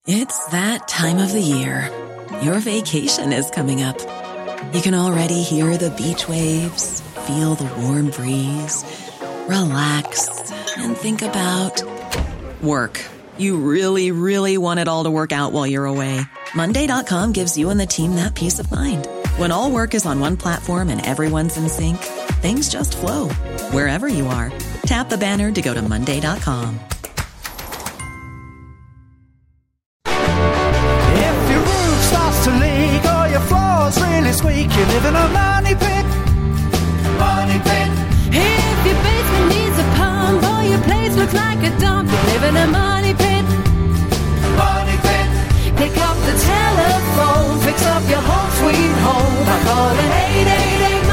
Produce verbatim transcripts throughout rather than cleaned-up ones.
It's that time of the year. Your vacation is coming up. You can already hear the beach waves, feel the warm breeze, relax, and think about work. You really, really want it all to work out while you're away. Monday dot com gives you and the team that peace of mind. When all work is on one platform and everyone's in sync, things just flow. Wherever you are, tap the banner to go to Monday dot com. If your roof starts to leak or your floor's really squeak, you live in a money pit. Money pit. If your basement needs a pump or your place looks like a dump, you live in a money pit. Money pit. Pick up the telephone, fix up your home sweet home by calling eight eight eight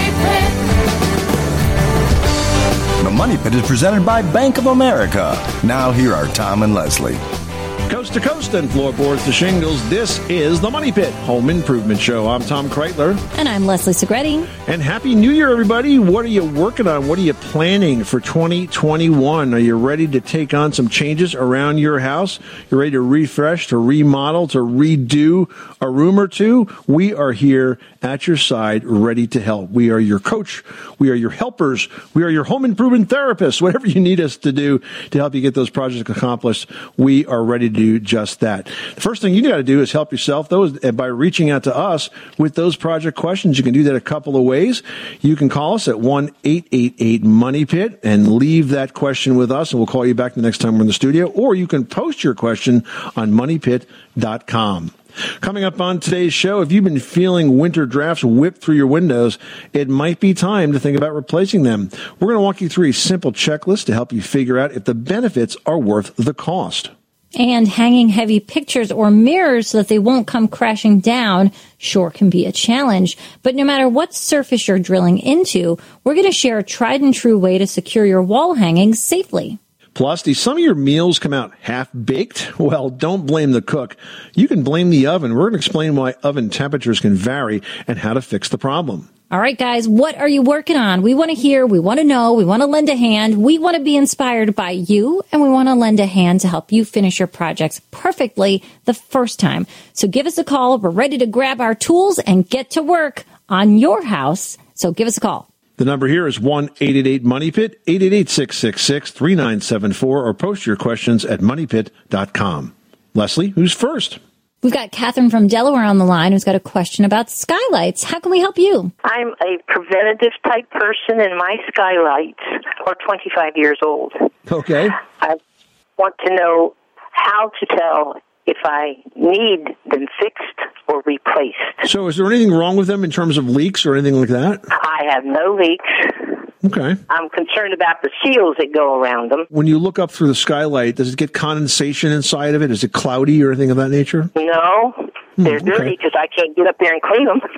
money pit. The Money Pit is presented by Bank of America. Now here are Tom and Leslie. Coast to coast and floorboards to shingles, this is the Money Pit Home Improvement Show. I'm Tom Kreitler. And I'm Leslie Segretti. And Happy New Year, everybody. What are you working on? What are you planning for twenty twenty-one? Are you ready to take on some changes around your house? You're ready to refresh, to remodel, to redo a room or two? We are here at your side, ready to help. We are your coach. We are your helpers. We are your home improvement therapists. Whatever you need us to do to help you get those projects accomplished, we are ready to do just that. The first thing you got to do is help yourself those by reaching out to us with those project questions. You can do that a couple of ways. You can call us at one eight eight eight money pit and leave that question with us, and we'll call you back the next time we're in the studio. Or you can post your question on money pit dot com. Coming up on today's show, if you've been feeling winter drafts whip through your windows, it might be time to think about replacing them. We're going to walk you through a simple checklist to help you figure out if the benefits are worth the cost. And hanging heavy pictures or mirrors so that they won't come crashing down sure can be a challenge. But no matter what surface you're drilling into, we're going to share a tried and true way to secure your wall hangings safely. Plus, do some of your meals come out half-baked? Well, don't blame the cook. You can blame the oven. We're going to explain why oven temperatures can vary and how to fix the problem. All right, guys, what are you working on? We want to hear, we want to know, we want to lend a hand. We want to be inspired by you, and we want to lend a hand to help you finish your projects perfectly the first time. So give us a call. We're ready to grab our tools and get to work on your house. So give us a call. The number here is one eight eight eight money pit, eight eight eight, six six six, three nine seven four, or post your questions at money pit dot com. Leslie, who's first? We've got Catherine from Delaware on the line who's got a question about skylights. How can we help you? I'm a preventative type person, and my skylights are twenty-five years old. Okay. I want to know how to tell if I need them fixed or replaced. So is there anything wrong with them in terms of leaks or anything like that? I have no leaks. Okay. I'm concerned about the seals that go around them. When you look up through the skylight, does it get condensation inside of it? Is it cloudy or anything of that nature? No. They're Hmm, dirty okay. because I can't get up there and clean them.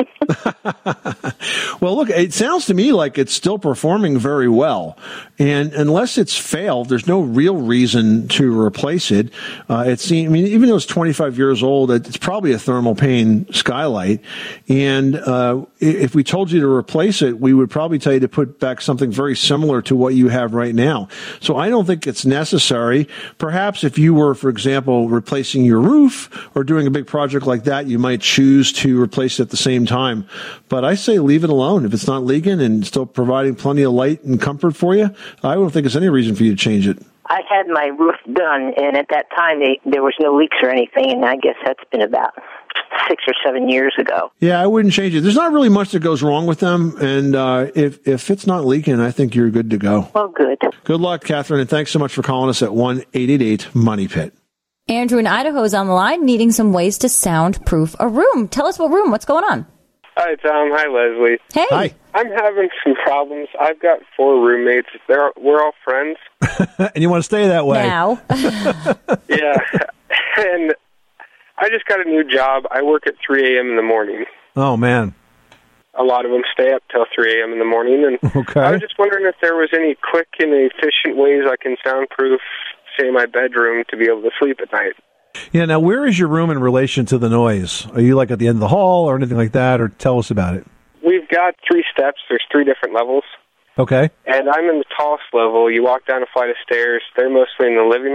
Well, look, it sounds to me like it's still performing very well. And unless it's failed, there's no real reason to replace it. Uh, it seems, I mean, even though it's twenty-five years old, it's probably a thermal pane skylight. And uh, if we told you to replace it, we would probably tell you to put back something very similar to what you have right now. So I don't think it's necessary. Perhaps if you were, for example, replacing your roof or doing a big project like that, you might choose to replace it at the same time. But I say leave it alone. If it's not leaking and still providing plenty of light and comfort for you, I don't think there's any reason for you to change it. I had my roof done, and at that time they, there was no leaks or anything, and I guess that's been about six or seven years ago. Yeah, I wouldn't change it. There's not really much that goes wrong with them, and uh, if if it's not leaking, I think you're good to go. Well, good. Good luck, Catherine, and thanks so much for calling us at one eight eight eight money pit. Andrew in Idaho is on the line needing some ways to soundproof a room. Tell us what room. What's going on? Hi, Tom. Hi, Leslie. Hey. Hi. I'm having some problems. I've got four roommates. They're We're all friends. And you want to stay that way? Now. Yeah. And I just got a new job. I work at three a.m. in the morning. Oh, man. A lot of them stay up till three a.m. in the morning. And Okay. I was just wondering if there was any quick and efficient ways I can soundproof, say, my bedroom to be able to sleep at night. Yeah, now where is your room in relation to the noise? Are you like at the end of the hall or anything like that, or tell us about it? We've got three steps. There's three different levels. Okay. And I'm in the tallest level. You walk down a flight of stairs. They're mostly in the living room.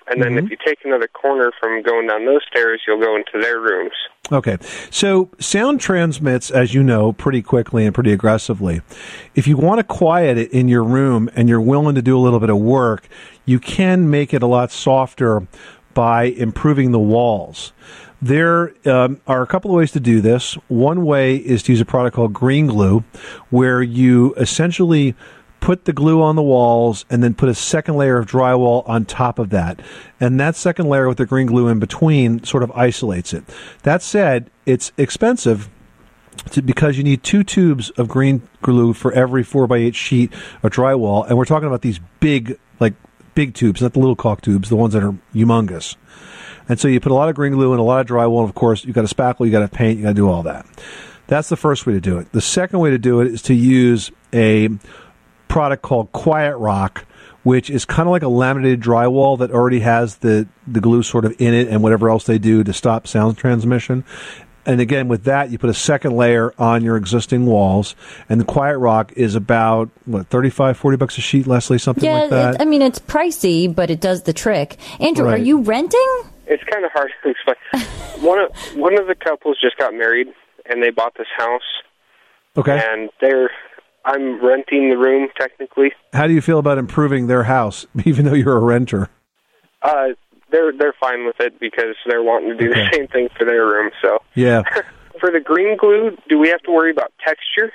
And then Mm-hmm. if you take another corner from going down those stairs, you'll go into their rooms. Okay. So sound transmits, as you know, pretty quickly and pretty aggressively. If you want to quiet it in your room and you're willing to do a little bit of work, you can make it a lot softer by improving the walls. There um, are a couple of ways to do this. One way is to use a product called Green Glue, where you essentially put the glue on the walls and then put a second layer of drywall on top of that. And that second layer with the green glue in between sort of isolates it. That said, it's expensive to, because you need two tubes of green glue for every four by eight sheet of drywall. And we're talking about these big, like big tubes, not the little caulk tubes, the ones that are humongous. And so you put a lot of green glue and a lot of drywall. And of course, you've got a spackle, you got to paint, you got to do all that. That's the first way to do it. The second way to do it is to use a product called Quiet Rock, which is kind of like a laminated drywall that already has the, the glue sort of in it and whatever else they do to stop sound transmission. And again, with that, you put a second layer on your existing walls. And the Quiet Rock is about, what, thirty-five, forty bucks a sheet, Leslie, something yeah, like that? It, I mean, it's pricey, but it does the trick. Andrew, Right. are you renting? It's kind of hard to explain. one of one of the couples just got married, and they bought this house. Okay. And they're I'm renting the room technically. How do you feel about improving their house, even though you're a renter? Uh, they're they're fine with it because they're wanting to do Okay. the same thing for their room. So Yeah. for the green glue, do we have to worry about texture?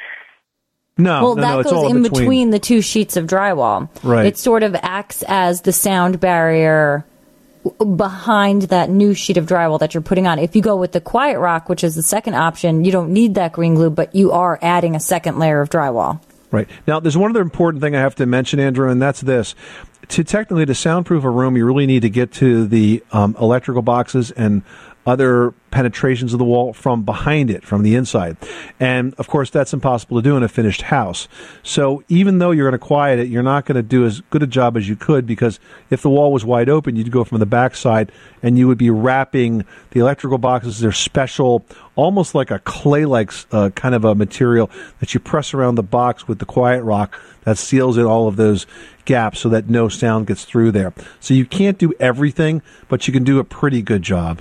No, well, no, that no, it's goes all in between. between the two sheets of drywall. Right. It sort of acts as the sound barrier w- behind that new sheet of drywall that you're putting on. If you go with the Quiet Rock, which is the second option, you don't need that green glue, but you are adding a second layer of drywall. Right. Now, there's one other important thing I have to mention, Andrew, and that's this. To technically, to soundproof a room, you really need to get to the um, electrical boxes and other penetrations of the wall from behind it, from the inside. And, of course, that's impossible to do in a finished house. So even though you're going to quiet it, you're not going to do as good a job as you could, because if the wall was wide open, you'd go from the backside and you would be wrapping the electrical boxes. They're special, almost like a clay-like uh, kind of a material that you press around the box with the Quiet Rock that seals in all of those gaps so that no sound gets through there. So you can't do everything, but you can do a pretty good job.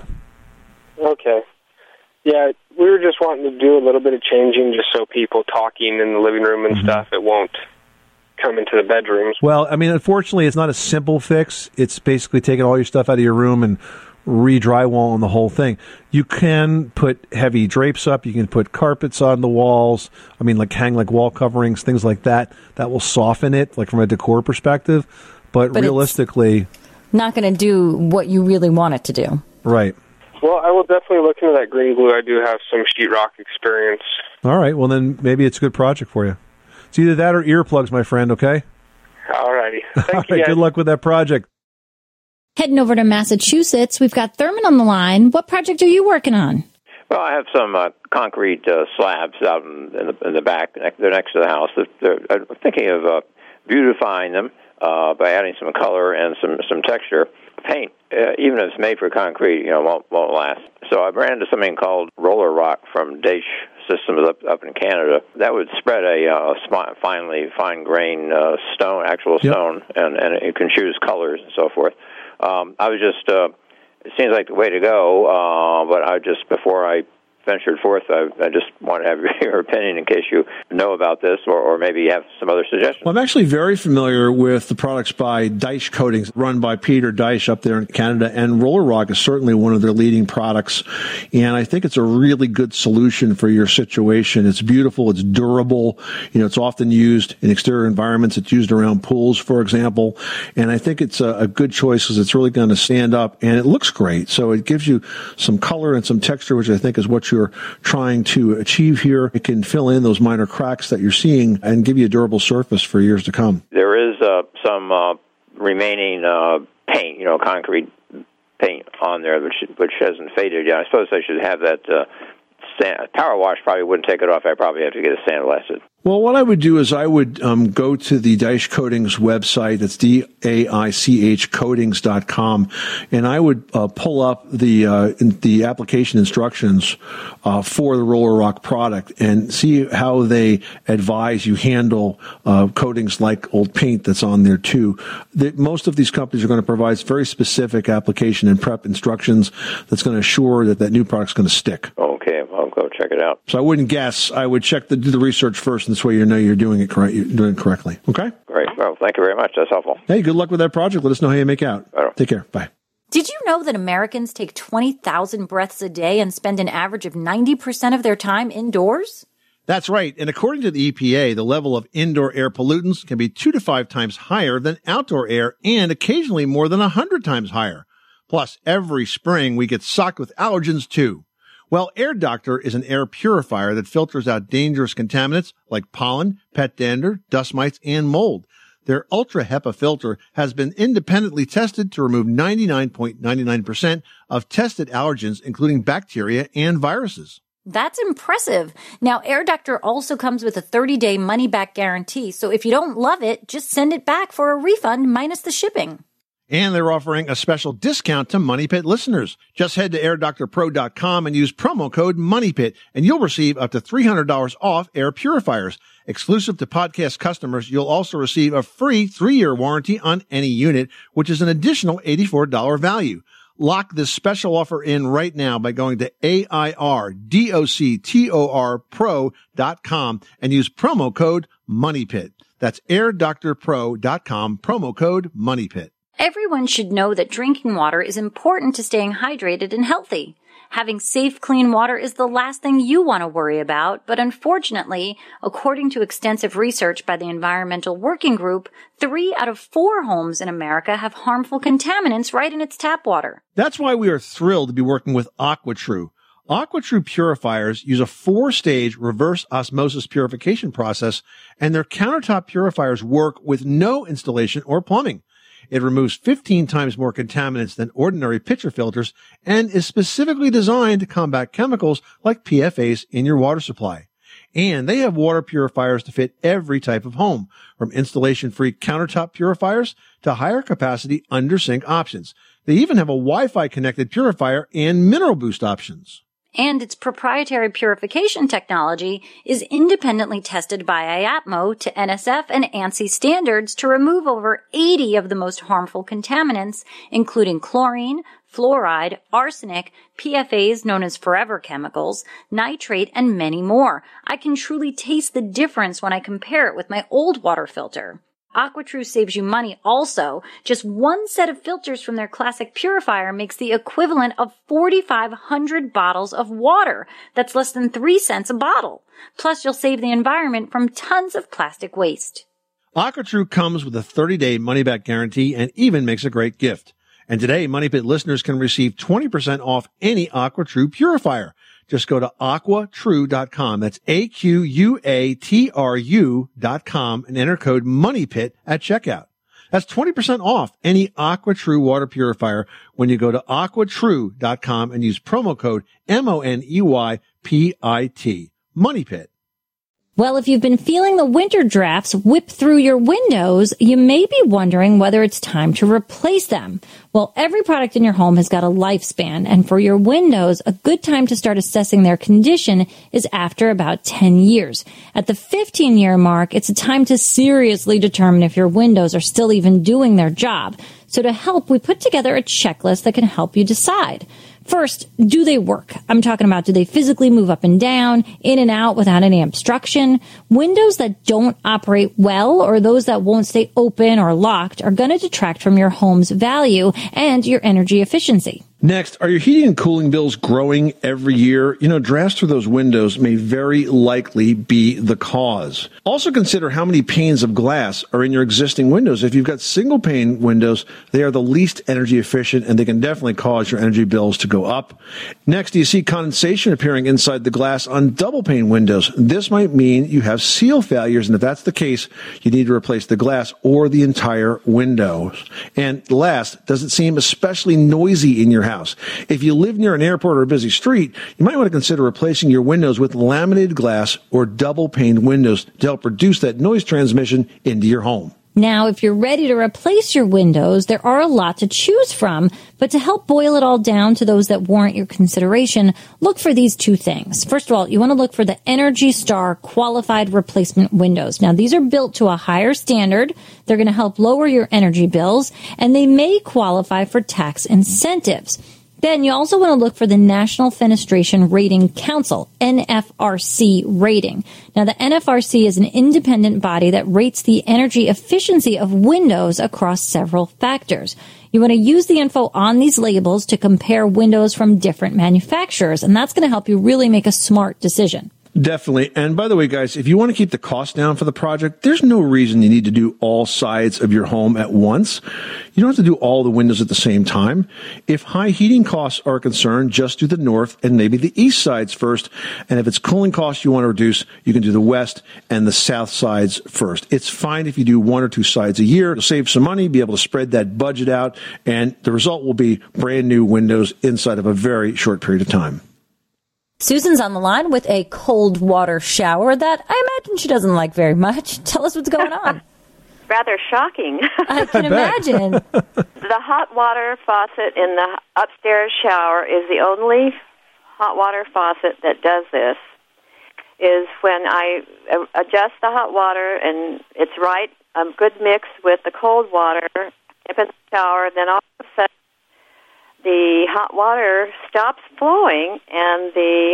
Okay. Yeah, we were just wanting to do a little bit of changing just so people talking in the living room and Mm-hmm. stuff, it won't come into the bedrooms. Well, I mean, unfortunately, it's not a simple fix. It's basically taking all your stuff out of your room and re-drywalling the whole thing. You can put heavy drapes up. You can put carpets on the walls. I mean, like hang like wall coverings, things like that. That will soften it, like from a decor perspective. But, But it's- realistically, Not going to do what you really want it to do. right. Well, I will definitely look into that green glue. I do have some sheetrock experience. All right. Well, then maybe it's a good project for you. It's either that or earplugs, my friend, okay? All righty. Thank All you, right. guys. Good luck with that project. Heading over to Massachusetts, we've got Thurman on the line. What project are you working on? Well, I have some uh, concrete uh, slabs out in, in, the, in the back. They're next to the house. They're, they're, I'm thinking of uh, beautifying them uh, by adding some color and some, some texture. Paint, uh, even if it's made for concrete, you know, won't, won't last. So I ran into something called Roller Rock from Daesh Systems up up in Canada. That would spread a uh, sp- finely fine grain uh, stone, actual Yep. stone, and, and it can choose colors and so forth. Um, I was just, uh, it seems like the way to go, uh, but I just, before I ventured forth, I, I just want to have your opinion in case you know about this, or, or maybe you have some other suggestions. Well, I'm actually very familiar with the products by Daesh Coatings, run by Peter Daesh up there in Canada, and Roller Rock is certainly one of their leading products, and I think it's a really good solution for your situation. It's beautiful, it's durable, you know, it's often used in exterior environments, it's used around pools, for example, and I think it's a, a good choice because it's really going to stand up, and it looks great, so it gives you some color and some texture, which I think is what you're trying to achieve here. It can fill in those minor cracks that you're seeing and give you a durable surface for years to come. There is uh, some uh, remaining uh, paint, you know, concrete paint on there, which which hasn't faded yet. I suppose I should have that uh, sand, power wash probably wouldn't take it off. I'd probably have to get it sandblasted. Well, what I would do is I would um, go to the Daich Coatings website. That's D A I C H coatings dot com, and I would uh, pull up the uh, in, the application instructions uh, for the Roller Rock product and see how they advise you handle uh, coatings like old paint that's on there too. The, most of these companies are going to provide very specific application and prep instructions that's going to assure that that new product's going to stick. Okay, I'll go check it out. So I wouldn't guess. I would check the do the research first, and this way you know you're doing it correct. You're doing it correctly. Okay. Great. Well, thank you very much. That's helpful. Hey, good luck with that project. Let us know how you make out. Take care. Bye. Did you know that Americans take twenty thousand breaths a day and spend an average of ninety percent of their time indoors? That's right. And according to the E P A, the level of indoor air pollutants can be two to five times higher than outdoor air and occasionally more than a hundred times higher. Plus, every spring we get socked with allergens too. Well, Air Doctor is an air purifier that filters out dangerous contaminants like pollen, pet dander, dust mites, and mold. Their Ultra HEPA filter has been independently tested to remove ninety-nine point nine nine percent of tested allergens, including bacteria and viruses. That's impressive. Now, Air Doctor also comes with a thirty-day money-back guarantee, so if you don't love it, just send it back for a refund minus the shipping. And they're offering a special discount to Money Pit listeners. Just head to air doctor pro dot com and use promo code MONEYPIT, and you'll receive up to three hundred dollars off air purifiers. Exclusive to podcast customers, you'll also receive a free three-year warranty on any unit, which is an additional eighty-four dollars value. Lock this special offer in right now by going to A I R D O C T O R pro dot com and use promo code MONEYPIT. That's air doctor pro dot com, promo code MONEYPIT. Everyone should know that drinking water is important to staying hydrated and healthy. Having safe, clean water is the last thing you want to worry about, but unfortunately, according to extensive research by the Environmental Working Group, three out of four homes in America have harmful contaminants right in its tap water. That's why we are thrilled to be working with AquaTrue. AquaTrue purifiers use a four-stage reverse osmosis purification process, and their countertop purifiers work with no installation or plumbing. It removes fifteen times more contaminants than ordinary pitcher filters and is specifically designed to combat chemicals like P F As in your water supply. And they have water purifiers to fit every type of home, from installation-free countertop purifiers to higher capacity under-sink options. They even have a Wi-Fi connected purifier and mineral boost options. And its proprietary purification technology is independently tested by I A P M O to N S F and ANSI standards to remove over eighty of the most harmful contaminants, including chlorine, fluoride, arsenic, P F As known as forever chemicals, nitrate, and many more. I can truly taste the difference when I compare it with my old water filter. AquaTrue saves you money also. Just one set of filters from their classic purifier makes the equivalent of forty-five hundred bottles of water. That's less than three cents a bottle. Plus, you'll save the environment from tons of plastic waste. AquaTrue comes with a thirty-day money-back guarantee and even makes a great gift. And today, Money Pit listeners can receive twenty percent off any AquaTrue purifier. Just go to aqua true dot com. That's A Q U A T R U dot com and enter code MONEYPIT at checkout. That's twenty percent off any AquaTrue water purifier when you go to aqua true dot com and use promo code M O N E Y P I T. MONEYPIT. Well, if you've been feeling the winter drafts whip through your windows, you may be wondering whether it's time to replace them. Well, every product in your home has got a lifespan, and for your windows, a good time to start assessing their condition is after about ten years. At the fifteen-year mark, it's a time to seriously determine if your windows are still even doing their job. So to help, we put together a checklist that can help you decide. First, do they work? I'm talking about, do they physically move up and down, in and out without any obstruction? Windows that don't operate well or those that won't stay open or locked are going to detract from your home's value and your energy efficiency. Next, are your heating and cooling bills growing every year? You know, drafts through those windows may very likely be the cause. Also consider how many panes of glass are in your existing windows. If you've got single pane windows, they are the least energy efficient and they can definitely cause your energy bills to go up. Next, do you see condensation appearing inside the glass on double pane windows? This might mean you have seal failures, and if that's the case, you need to replace the glass or the entire windows. And last, does it seem especially noisy in your house? house. If you live near an airport or a busy street, you might want to consider replacing your windows with laminated glass or double-paned windows to help reduce that noise transmission into your home. Now, if you're ready to replace your windows, there are a lot to choose from, but to help boil it all down to those that warrant your consideration, look for these two things. First of all, you want to look for the Energy Star qualified replacement windows. Now, these are built to a higher standard. They're going to help lower your energy bills, and they may qualify for tax incentives. Then you also want to look for the National Fenestration Rating Council, N F R C rating. Now, the N F R C is an independent body that rates the energy efficiency of windows across several factors. You want to use the info on these labels to compare windows from different manufacturers, and that's going to help you really make a smart decision. Definitely. And by the way, guys, if you want to keep the cost down for the project, there's no reason you need to do all sides of your home at once. You don't have to do all the windows at the same time. If high heating costs are a concern, just do the north and maybe the east sides first. And if it's cooling costs you want to reduce, you can do the west and the south sides first. It's fine if you do one or two sides a year. You'll save some money, be able to spread that budget out, and the result will be brand new windows inside of a very short period of time. Susan's on the line with a cold water shower that I imagine she doesn't like very much. Tell us what's going on. Rather shocking. I can I imagine. The hot water faucet in the upstairs shower is the only hot water faucet that does this. Is when I adjust the hot water and it's right, a good mix with the cold water, dip in the shower, then all of a sudden the hot water stops flowing and the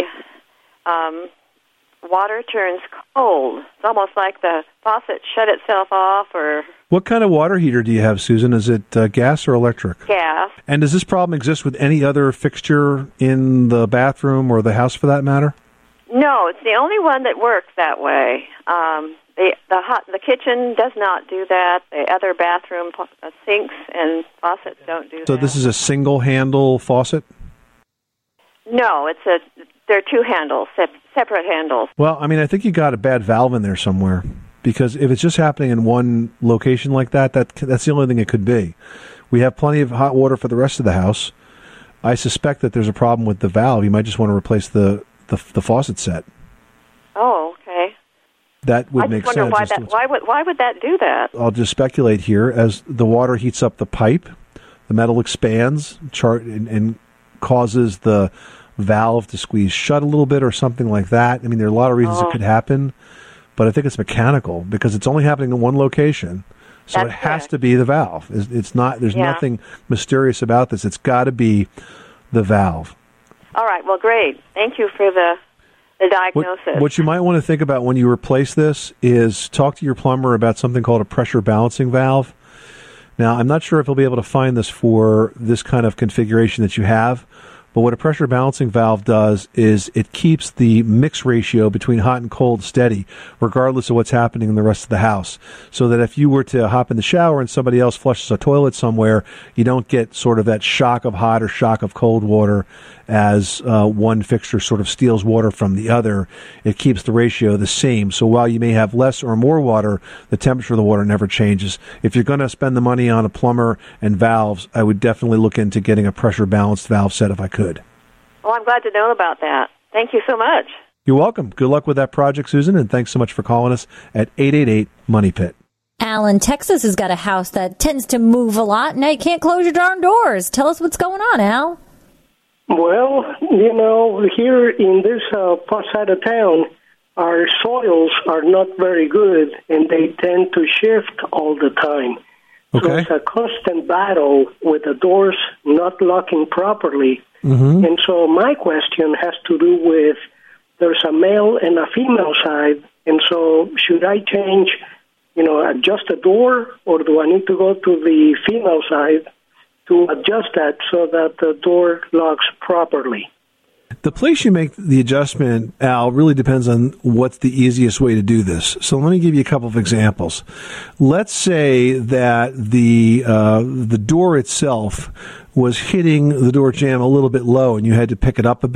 um, water turns cold. It's almost like the faucet shut itself off. Or what kind of water heater do you have, Susan? Is it uh, gas or electric? Gas. And does this problem exist with any other fixture in the bathroom or the house for that matter? No, it's the only one that works that way. Um, the the hot the kitchen does not do that. The other bathroom uh, sinks and faucets don't do so that. So this is a single handle faucet? No, it's a they're two handles, se- separate handles. Well, I mean, I think you got a bad valve in there somewhere, because if it's just happening in one location like that, that that's the only thing it could be. We have plenty of hot water for the rest of the house. I suspect that there's a problem with the valve. You might just want to replace the the, the faucet set. Oh, okay. That would I make just sense. wonder why that why would why would that do that? I'll just speculate here. As the water heats up the pipe, the metal expands char- and, and causes the valve to squeeze shut a little bit or something like that. I mean, there are a lot of reasons oh. it could happen, but I think it's mechanical because it's only happening in one location. So That's it has correct. to be the valve. It's, it's not. There's yeah. nothing mysterious about this. It's got to be the valve. All right. Well, great. Thank you for the the diagnosis. What, what you might want to think about when you replace this is talk to your plumber about something called a pressure balancing valve. Now, I'm not sure if he'll be able to find this for this kind of configuration that you have, but what a pressure balancing valve does is it keeps the mix ratio between hot and cold steady, regardless of what's happening in the rest of the house. So that if you were to hop in the shower and somebody else flushes a toilet somewhere, you don't get sort of that shock of hot or shock of cold water as uh, one fixture sort of steals water from the other. It keeps the ratio the same. So while you may have less or more water, the temperature of the water never changes. If you're going to spend the money on a plumber and valves, I would definitely look into getting a pressure balanced valve set if I could. Well, I'm glad to know about that. Thank you so much. You're welcome. Good luck with that project, Susan, and thanks so much for calling us at eight eight eight, money pit. Al in Texas has got a house that tends to move a lot. Now you can't close your darn doors. Tell us what's going on, Al. Well, you know, here in this uh, part side of town, our soils are not very good, and they tend to shift all the time. Okay. So it's a constant battle with the doors not locking properly. Mm-hmm. And so my question has to do with there's a male and a female side, and so should I change, you know, adjust the door, or do I need to go to the female side to adjust that so that the door locks properly? The place you make the adjustment, Al, really depends on what's the easiest way to do this. So let me give you a couple of examples. Let's say that the uh, the door itself was hitting the door jamb a little bit low and you had to pick it up a bit.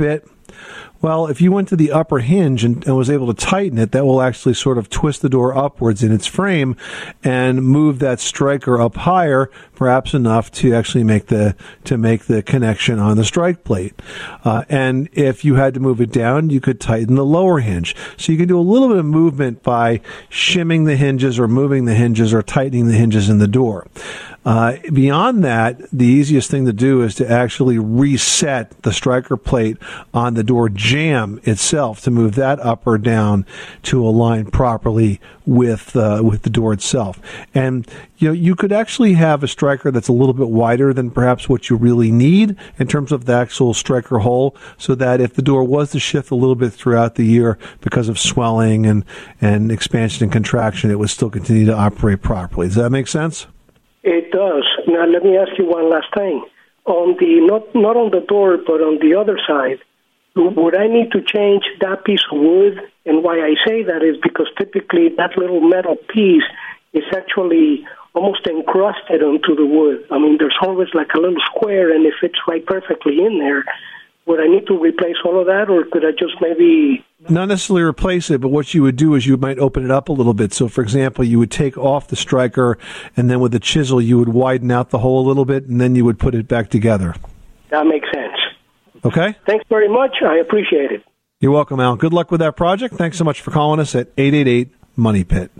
Well, if you went to the upper hinge and, and was able to tighten it, that will actually sort of twist the door upwards in its frame and move that striker up higher, perhaps enough to actually make the to make the connection on the strike plate. Uh, and if you had to move it down, you could tighten the lower hinge. So you can do a little bit of movement by shimming the hinges or moving the hinges or tightening the hinges in the door. Uh, beyond that, the easiest thing to do is to actually reset the striker plate on the door jamb itself to move that up or down to align properly with uh, with the door itself. And you know, you could actually have a striker that's a little bit wider than perhaps what you really need in terms of the actual striker hole, so that if the door was to shift a little bit throughout the year because of swelling and, and expansion and contraction, it would still continue to operate properly. Does that make sense? It does. Now, let me ask you one last thing. On the not not on the door, but on the other side, would I need to change that piece of wood? And why I say that is because typically that little metal piece is actually almost encrusted onto the wood. I mean, there's always like a little square, and it fits right perfectly in there. Would I need to replace all of that, or could I just maybe... Not necessarily replace it, but what you would do is you might open it up a little bit. So, for example, you would take off the striker, and then with the chisel, you would widen out the hole a little bit, and then you would put it back together. That makes sense. Okay? Thanks very much. I appreciate it. You're welcome, Al. Good luck with that project. Thanks so much for calling us at eight eight eight, money pit.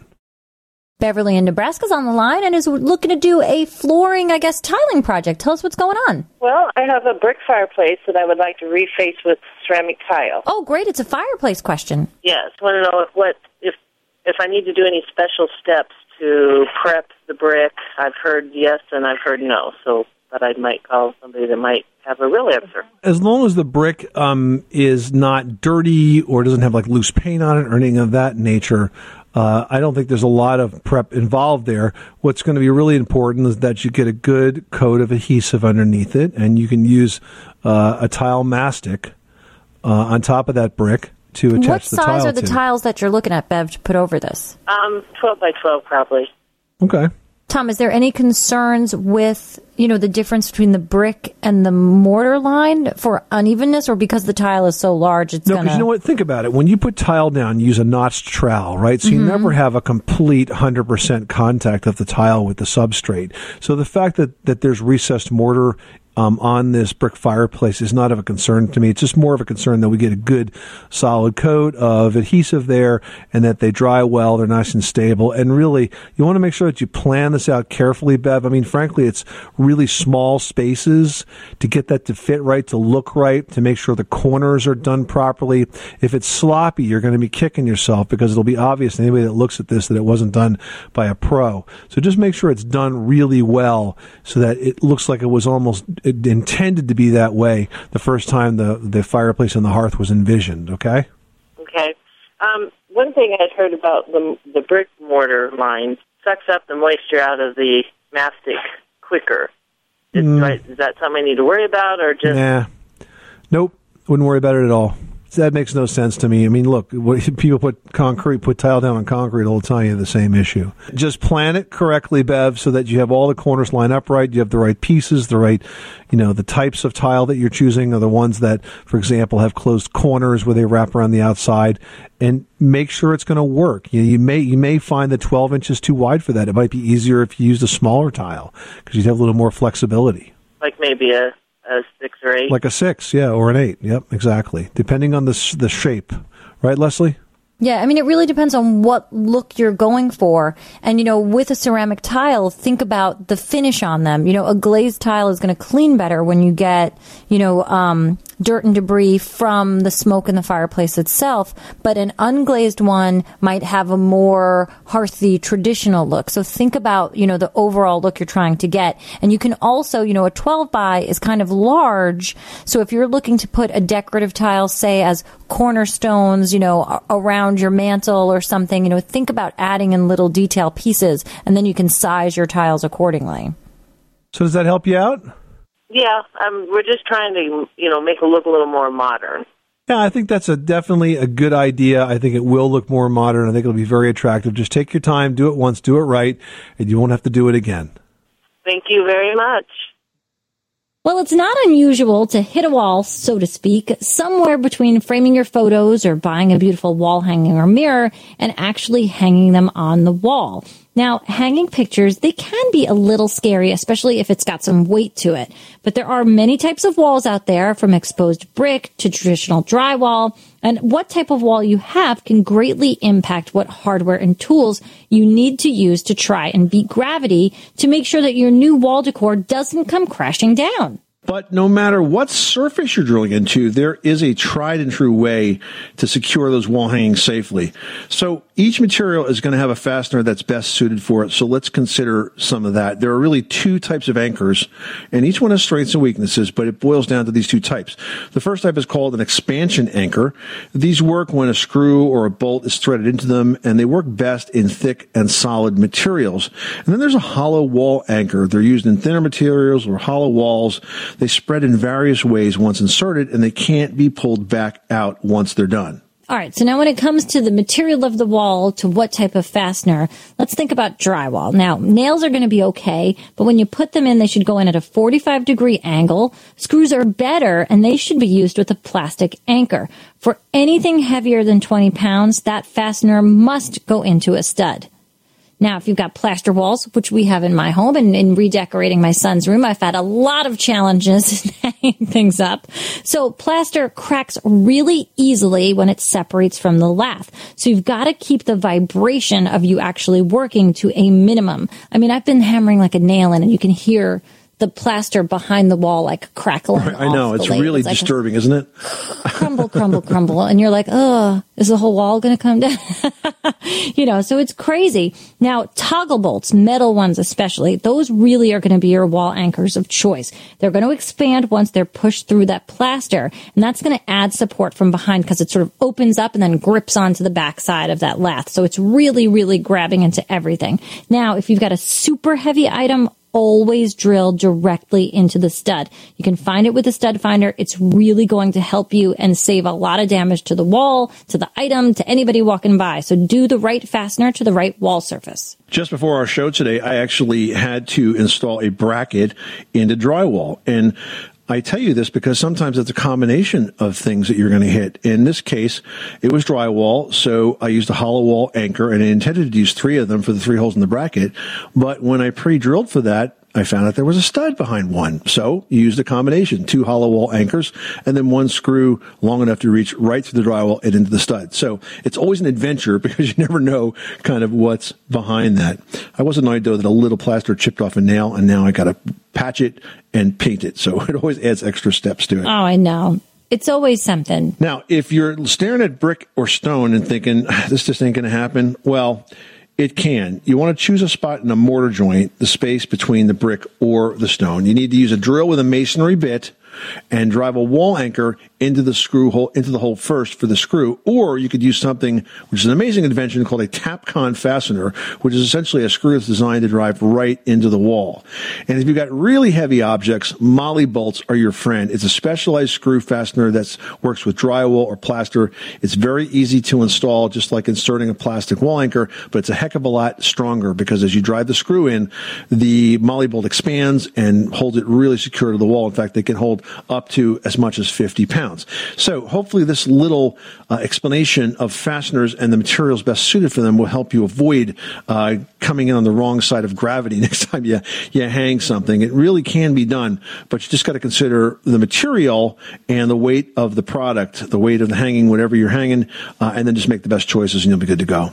Beverly in Nebraska's on the line and is looking to do a flooring, I guess, tiling project. Tell us what's going on. Well, I have a brick fireplace that I would like to reface with ceramic tile. Oh, great. It's a fireplace question. Yes. I want to know if what if if I need to do any special steps to prep the brick. I've heard yes and I've heard no. So, but I might call somebody that might have a real answer. As long as the brick um, is not dirty or doesn't have like loose paint on it or anything of that nature, Uh, I don't think there's a lot of prep involved there. What's going to be really important is that you get a good coat of adhesive underneath it, and you can use uh, a tile mastic uh, on top of that brick to attach what the tile to. What size are the tiles that you're looking at, Bev, to put over this? Um, twelve by twelve, probably. Okay. Tom, is there any concerns with, you know, the difference between the brick and the mortar line for unevenness, or because the tile is so large, it's no, going to... because you know what? Think about it. When you put tile down, you use a notched trowel, right? So Mm-hmm. you never have a complete one hundred percent contact of the tile with the substrate. So the fact that, that there's recessed mortar Um, on this brick fireplace is not of a concern to me. It's just more of a concern that we get a good solid coat of adhesive there and that they dry well, they're nice and stable. And really, you want to make sure that you plan this out carefully, Bev. I mean, frankly, it's really small spaces to get that to fit right, to look right, to make sure the corners are done properly. If it's sloppy, you're going to be kicking yourself because it'll be obvious to anybody that looks at this that it wasn't done by a pro. So just make sure it's done really well so that it looks like it was almost intended to be that way the first time the, the fireplace on the hearth was envisioned, okay? Okay. Um, one thing I'd heard about the the brick mortar line sucks up the moisture out of the mastic quicker. Is, Mm. right, is that something I need to worry about, or just... Nah. Nope. Wouldn't worry about it at all. That makes no sense to me. I mean, look, what, people put concrete, put tile down on concrete all the time, you have the same issue. Just plan it correctly, Bev, so that you have all the corners lined up right, you have the right pieces, the right, you know, the types of tile that you're choosing are the ones that, for example, have closed corners where they wrap around the outside, and make sure it's going to work. You know, you may, you may find that twelve inches too wide for that. It might be easier if you used a smaller tile, because you'd have a little more flexibility. Like maybe a... a six or eight? Like a six, yeah, or an eight. Yep, exactly. Depending on the the shape. Right, Leslie? Yeah, I mean, it really depends on what look you're going for. And, you know, with a ceramic tile, think about the finish on them. You know, a glazed tile is going to clean better when you get, you know, um, dirt and debris from the smoke in the fireplace itself. But an unglazed one might have a more hearthy, traditional look. So think about, you know, the overall look you're trying to get. And you can also, you know, a twelve by is kind of large. So if you're looking to put a decorative tile, say, as cornerstones, you know, around your mantle or something, you know, think about adding in little detail pieces, and then you can size your tiles accordingly. So does that help you out? Yeah, um, we're just trying to, you know, make it look a little more modern. Yeah, I think that's a definitely a good idea. I think it will look more modern. I think it'll be very attractive. Just take your time, do it once, do it right, and you won't have to do it again. Thank you very much. Well, it's not unusual to hit a wall, so to speak, somewhere between framing your photos or buying a beautiful wall hanging or mirror and actually hanging them on the wall. Now, hanging pictures, they can be a little scary, especially if it's got some weight to it. But there are many types of walls out there, from exposed brick to traditional drywall. And what type of wall you have can greatly impact what hardware and tools you need to use to try and beat gravity to make sure that your new wall decor doesn't come crashing down. But no matter what surface you're drilling into, there is a tried and true way to secure those wall hangings safely. So each material is going to have a fastener that's best suited for it. So let's consider some of that. There are really two types of anchors, and each one has strengths and weaknesses, but it boils down to these two types. The first type is called an expansion anchor. These work when a screw or a bolt is threaded into them, and they work best in thick and solid materials. And then there's a hollow wall anchor. They're used in thinner materials or hollow walls. They spread in various ways once inserted, and they can't be pulled back out once they're done. All right, so now when it comes to the material of the wall, to what type of fastener, let's think about drywall. Now, nails are going to be okay, but when you put them in, they should go in at a forty-five degree angle. Screws are better, and they should be used with a plastic anchor. For anything heavier than twenty pounds, that fastener must go into a stud. Now, if you've got plaster walls, which we have in my home, and in redecorating my son's room, I've had a lot of challenges hanging things up. So plaster cracks really easily when it separates from the lath. So you've got to keep the vibration of you actually working to a minimum. I mean, I've been hammering like a nail in, and you can hear the plaster behind the wall like crackling. Right, I know. It's really it's disturbing, like, isn't it? Crumble, crumble, crumble. And you're like, oh, is the whole wall going to come down? You know, so it's crazy. Now, toggle bolts, metal ones especially, those really are going to be your wall anchors of choice. They're going to expand once they're pushed through that plaster. And that's going to add support from behind because it sort of opens up and then grips onto the backside of that lath. So it's really, really grabbing into everything. Now, if you've got a super heavy item, always drill directly into the stud. You can find it with a stud finder. It's really going to help you and save a lot of damage to the wall, to the item, to anybody walking by. So do the right fastener to the right wall surface. Just before our show today, I actually had to install a bracket into drywall. And I tell you this because sometimes it's a combination of things that you're going to hit. In this case, it was drywall, so I used a hollow wall anchor, and I intended to use three of them for the three holes in the bracket. But when I pre-drilled for that, I found out there was a stud behind one. So you used a combination, two hollow wall anchors, and then one screw long enough to reach right through the drywall and into the stud. So it's always an adventure because you never know kind of what's behind that. I was annoyed, though, that a little plaster chipped off a nail, and now I got to patch it and paint it. So it always adds extra steps to it. Oh, I know. It's always something. Now, if you're staring at brick or stone and thinking, this just ain't going to happen, well, it can. You want to choose a spot in a mortar joint, the space between the brick or the stone. You need to use a drill with a masonry bit and drive a wall anchor into the screw hole, into the hole first for the screw, or you could use something which is an amazing invention called a Tapcon fastener, which is essentially a screw that's designed to drive right into the wall. And if you've got really heavy objects, Molly bolts are your friend. It's a specialized screw fastener that works with drywall or plaster. It's very easy to install, just like inserting a plastic wall anchor, but it's a heck of a lot stronger because as you drive the screw in, the Molly bolt expands and holds it really secure to the wall. In fact, they can hold up to as much as fifty pounds. So hopefully this little uh, explanation of fasteners and the materials best suited for them will help you avoid uh, coming in on the wrong side of gravity next time you, you hang something. It really can be done, but you just got to consider the material and the weight of the product, the weight of the hanging, whatever you're hanging, uh, and then just make the best choices and you'll be good to go.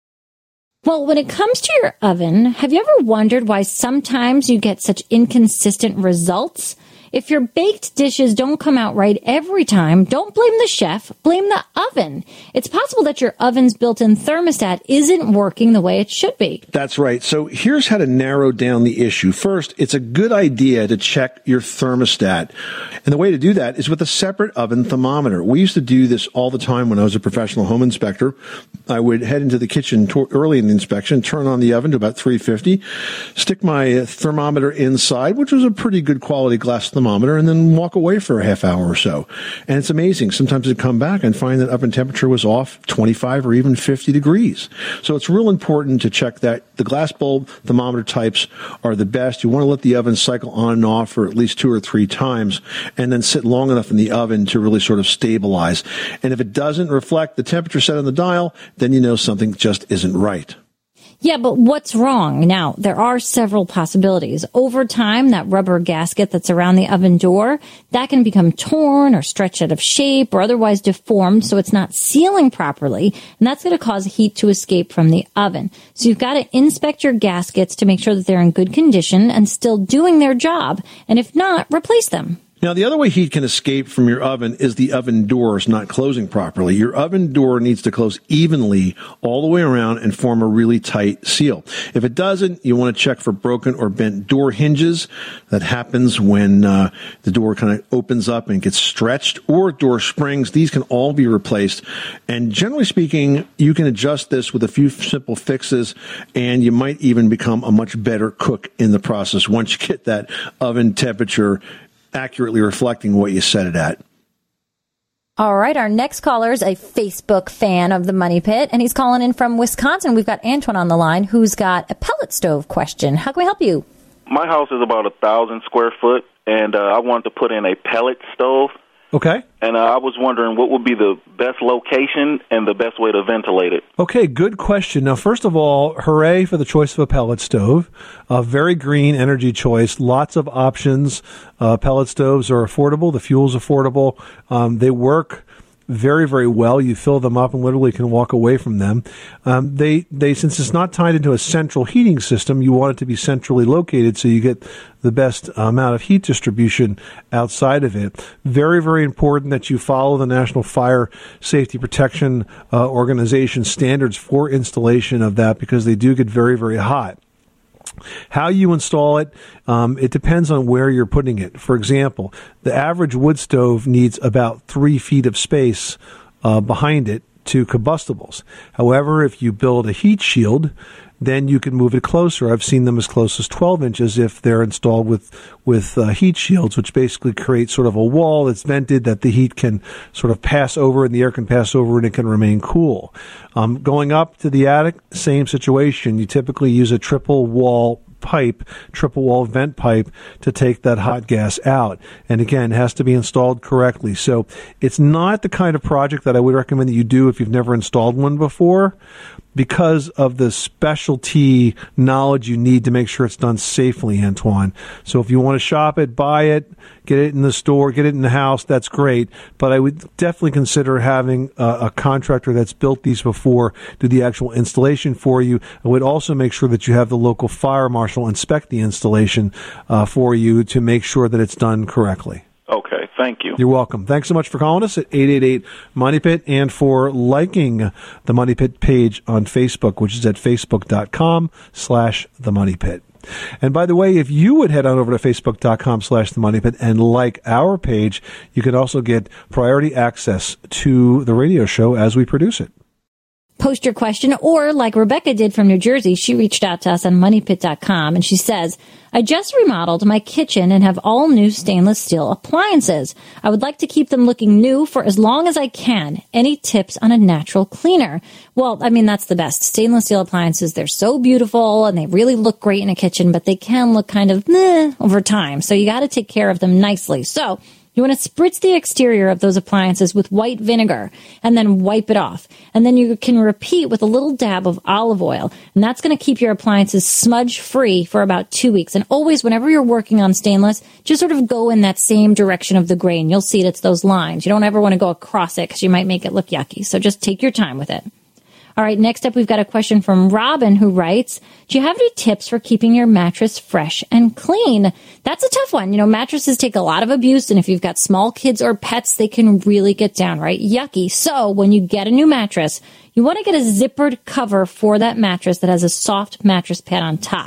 Well, when it comes to your oven, have you ever wondered why sometimes you get such inconsistent results? If your baked dishes don't come out right every time, don't blame the chef, blame the oven. It's possible that your oven's built-in thermostat isn't working the way it should be. That's right. So here's how to narrow down the issue. First, it's a good idea to check your thermostat. And the way to do that is with a separate oven thermometer. We used to do this all the time when I was a professional home inspector. I would head into the kitchen to- early in the inspection, turn on the oven to about three fifty, stick my thermometer inside, which was a pretty good quality glass thermometer, thermometer and then walk away for a half hour or so. And it's amazing. Sometimes I'd come back and find that oven temperature was off twenty-five or even fifty degrees. So it's real important to check that. The glass bulb thermometer types are the best. You want to let the oven cycle on and off for at least two or three times and then sit long enough in the oven to really sort of stabilize. And if it doesn't reflect the temperature set on the dial, then you know something just isn't right. Yeah, but what's wrong? Now, there are several possibilities. Over time, that rubber gasket that's around the oven door, that can become torn or stretched out of shape or otherwise deformed so it's not sealing properly, and that's going to cause heat to escape from the oven. So you've got to inspect your gaskets to make sure that they're in good condition and still doing their job, and if not, replace them. Now, the other way heat can escape from your oven is the oven doors not closing properly. Your oven door needs to close evenly all the way around and form a really tight seal. If it doesn't, you want to check for broken or bent door hinges. That happens when uh, the door kind of opens up and gets stretched, or door springs. These can all be replaced. And generally speaking, you can adjust this with a few simple fixes, and you might even become a much better cook in the process once you get that oven temperature accurately reflecting what you set it at. All right, our next caller is a Facebook fan of the Money Pit, and he's calling in from Wisconsin. We've got Antoine on the line, who's got a pellet stove question. How can we help you? My house is about a thousand square foot, and uh, I wanted to put in a pellet stove. Okay. And uh, I was wondering what would be the best location and the best way to ventilate it. Okay, good question. Now, first of all, hooray for the choice of a pellet stove. A very green energy choice. Lots of options. Uh, pellet stoves are affordable. The fuel's affordable. Um, they work very, very well. You fill them up and literally can walk away from them. Um, they, they, since it's not tied into a central heating system, you want it to be centrally located so you get the best amount of heat distribution outside of it. Very, very important that you follow the National Fire Safety Protection uh, Organization standards for installation of that, because they do get very, very hot. How you install it, um, it depends on where you're putting it. For example, the average wood stove needs about three feet of space uh, behind it to combustibles. However, if you build a heat shield, then you can move it closer. I've seen them as close as twelve inches if they're installed with with uh, heat shields, which basically create sort of a wall that's vented that the heat can sort of pass over and the air can pass over and it can remain cool. Um, going up to the attic, same situation. You typically use a triple wall pipe, triple wall vent pipe to take that hot gas out. And again, it has to be installed correctly. So it's not the kind of project that I would recommend that you do if you've never installed one before, because of the specialty knowledge you need to make sure it's done safely, Antoine. So if you want to shop it, buy it, get it in the store, get it in the house, that's great. But I would definitely consider having a, a contractor that's built these before do the actual installation for you. I would also make sure that you have the local fire marshal inspect the installation uh, for you to make sure that it's done correctly. Okay, thank you. You're welcome. Thanks so much for calling us at eight eight eight Money Pit and for liking the Money Pit page on Facebook, which is at facebook.com slash the Money Pit. And by the way, if you would head on over to facebook.com slash the Money Pit and like our page, you can also get priority access to the radio show as we produce it. Post your question, or like Rebecca did from New Jersey, she reached out to us on money pit dot com, and she says, I just remodeled my kitchen and have all new stainless steel appliances. I would like to keep them looking new for as long as I can. Any tips on a natural cleaner? Well, I mean, that's the best. Stainless steel appliances, they're so beautiful and they really look great in a kitchen, but they can look kind of meh over time. So you got to take care of them nicely. So you want to spritz the exterior of those appliances with white vinegar and then wipe it off. And then you can repeat with a little dab of olive oil. And that's going to keep your appliances smudge-free for about two weeks. And always, whenever you're working on stainless, just sort of go in that same direction of the grain. You'll see it. It's those lines. You don't ever want to go across it because you might make it look yucky. So just take your time with it. All right, next up, we've got a question from Robin, who writes, do you have any tips for keeping your mattress fresh and clean? That's a tough one. You know, mattresses take a lot of abuse, and if you've got small kids or pets, they can really get downright yucky. So when you get a new mattress, you want to get a zippered cover for that mattress that has a soft mattress pad on top.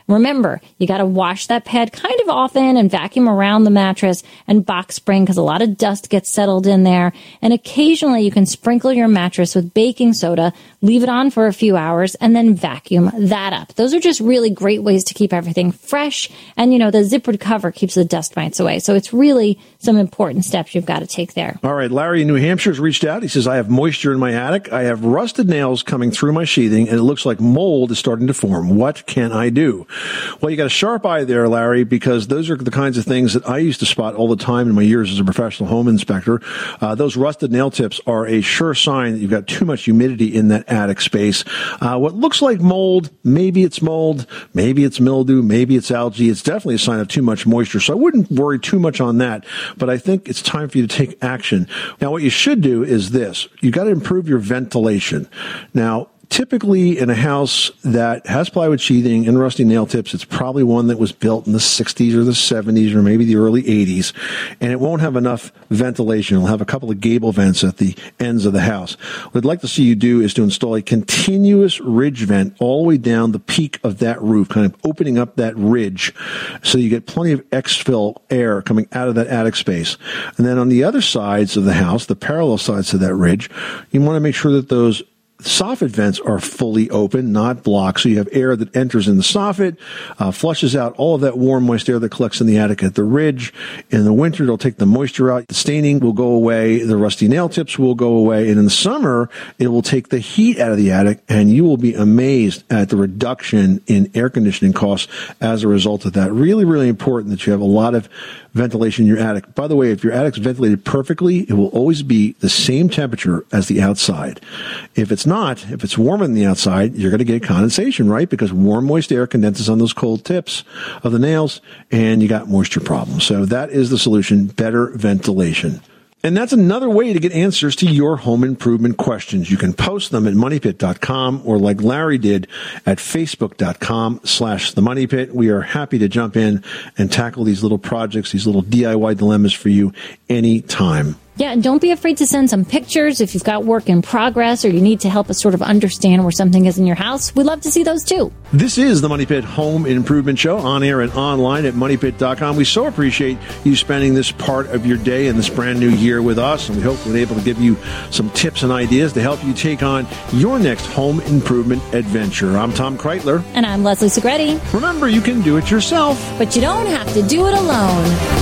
Remember, you got to wash that pad kind of often and vacuum around the mattress and box spring because a lot of dust gets settled in there. And occasionally you can sprinkle your mattress with baking soda, leave it on for a few hours, and then vacuum that up. Those are just really great ways to keep everything fresh. And, you know, the zippered cover keeps the dust mites away. So it's really some important steps you've got to take there. All right, Larry in New Hampshire has reached out. He says, I have moisture in my attic. I have rusted nails coming through my sheathing, and it looks like mold is starting to form. What can I do? Well, you got a sharp eye there, Larry, because those are the kinds of things that I used to spot all the time in my years as a professional home inspector. Uh, those rusted nail tips are a sure sign that you've got too much humidity in that attic space. Uh, what looks like mold, maybe it's mold, maybe it's mildew, maybe it's algae. It's definitely a sign of too much moisture. So I wouldn't worry too much on that, but I think it's time for you to take action. Now, what you should do is this. You got to improve your ventilation. Now, typically in a house that has plywood sheathing and rusty nail tips, it's probably one that was built in the sixties or the seventies or maybe the early eighties, and it won't have enough ventilation. It'll have a couple of gable vents at the ends of the house. What I'd like to see you do is to install a continuous ridge vent all the way down the peak of that roof, kind of opening up that ridge so you get plenty of exfil air coming out of that attic space. And then on the other sides of the house, the parallel sides to that ridge, you want to make sure that those soffit vents are fully open, not blocked, so you have air that enters in the soffit, uh, flushes out all of that warm, moist air that collects in the attic at the ridge. In the winter, it'll take the moisture out. The staining will go away. The rusty nail tips will go away. And in the summer, it will take the heat out of the attic, and you will be amazed at the reduction in air conditioning costs as a result of that. Really, really important that you have a lot of ventilation in your attic. By the way, if your attic's ventilated perfectly, it will always be the same temperature as the outside. If it's not, if it's warmer than the outside, you're going to get condensation, right? Because warm, moist air condenses on those cold tips of the nails, and you got moisture problems. So that is the solution, better ventilation. And that's another way to get answers to your home improvement questions. You can post them at money pit dot com or like Larry did at facebook dot com slash the money pit. We are happy to jump in and tackle these little projects, these little D I Y dilemmas for you anytime. Yeah, and don't be afraid to send some pictures if you've got work in progress or you need to help us sort of understand where something is in your house. We'd love to see those too. This is the Money Pit Home Improvement Show, on air and online at money pit dot com. We so appreciate you spending this part of your day in this brand new year with us, and we hope we're able to give you some tips and ideas to help you take on your next home improvement adventure. I'm Tom Kreitler. And I'm Leslie Segretti. Remember, you can do it yourself, but you don't have to do it alone.